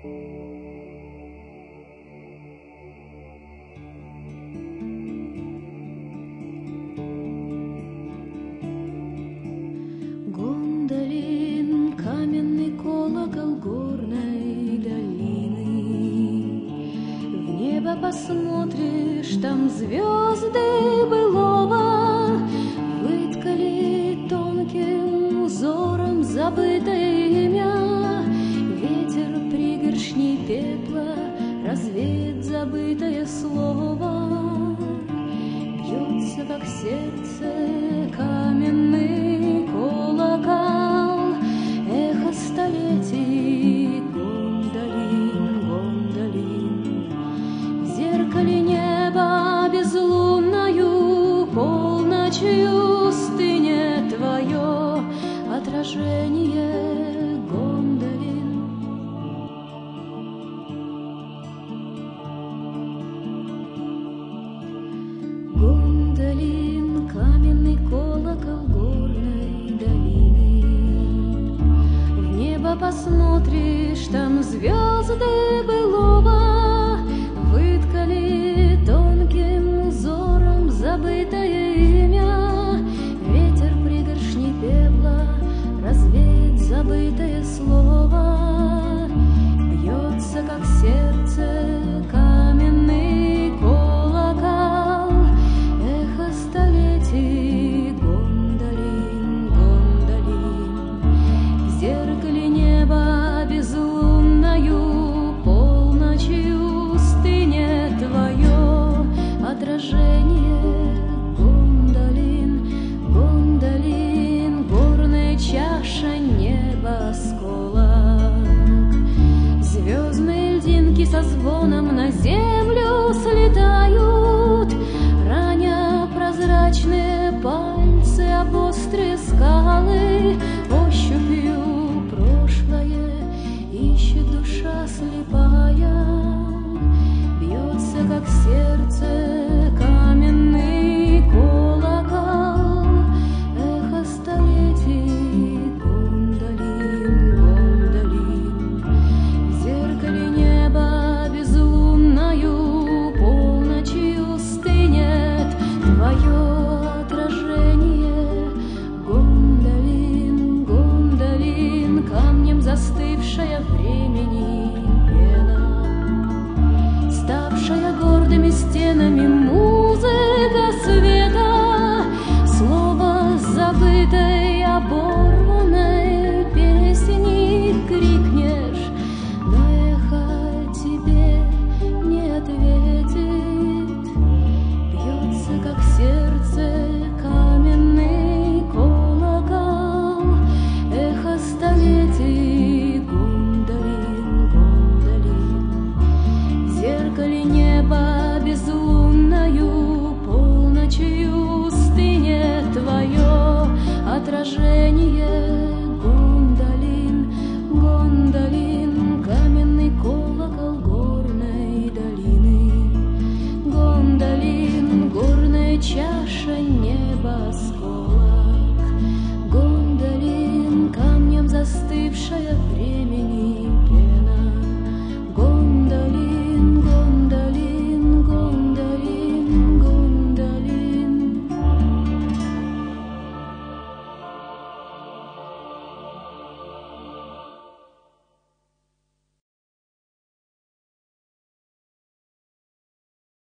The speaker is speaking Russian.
Гондолин, каменный колокол горной долины. В небо посмотришь, там звезды былого выткали тонким узором забытое имя. Ветер пригоршней пепла развеет забытое слово. Бьется, как сердце, каменный колокол, эхо столетий. Гондолин, Гондолин, в зеркале неба безлунною полночью стынет твое отражение. Гондолин. Гондолин, каменный колокол горной долины. В небо посмотришь, там звезды былого выткали тонким узором забытое имя. Ветер пригоршней пепла развеет забытое слово. Бьется, как сердце, каменный колокол, эхо столетий. Гондолин, Гондолин, в зеркале неба безлунною полночью стынет твое отражение. Гондолин, Гондолин, горная чаша небосколок. Звездные льдинки со звоном на землю слетают, раня прозрачные пальцы об острые скалы. Ощупью прошлое ищет душа слепая. Бьется, как сердце, каменный колокол, эхо столетий. Гондолин, Гондолин, в зеркале неба безлунною полночью стынет твое отражение. Гондолин, Гондолин, камнем застывшая время.